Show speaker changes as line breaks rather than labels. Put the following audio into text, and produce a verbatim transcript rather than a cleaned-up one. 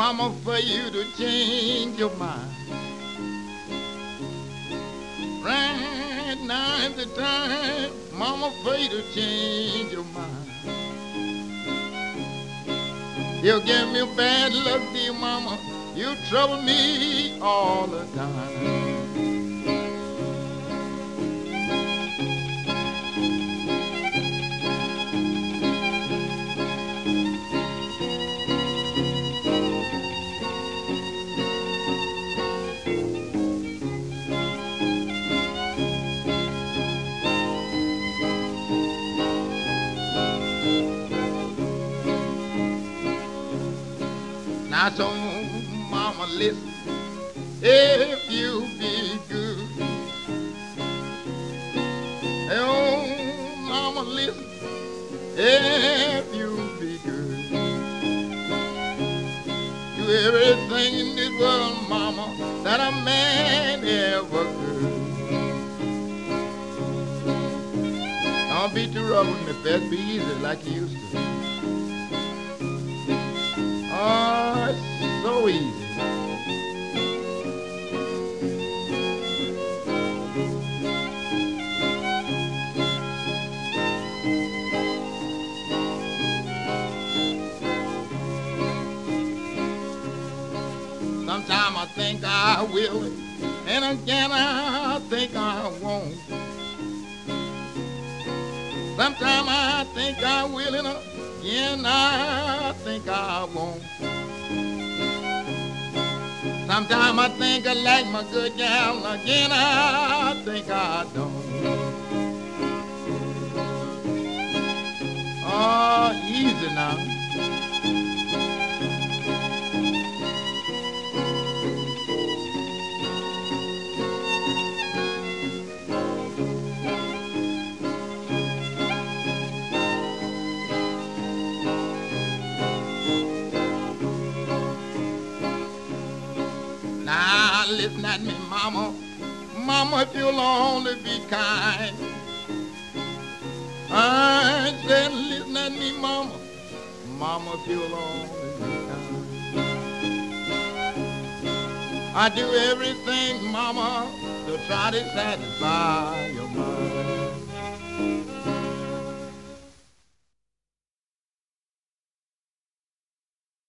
mama, for you to change your mind. Right now is the time, mama, for you to change your mind. You give me bad luck, dear mama, you trouble me all the time. Now, so mama, listen, if you be good. Oh, mama, listen, if you be good. Do everything in this world, mama, that a man ever could. Don't be too rough with me, best be easy like you used to. Oh, it's so easy. Sometimes I think I will, and again I think I won't. Sometimes I think I will, and again I think I won't. Sometimes I think I like my good gal, again I think I don't. Oh, easy now. Now listen at me, mama, mama, if you'll only be kind. I said, listen at me, mama, mama, if you'll only be kind. I do everything, mama, to try to satisfy your mind.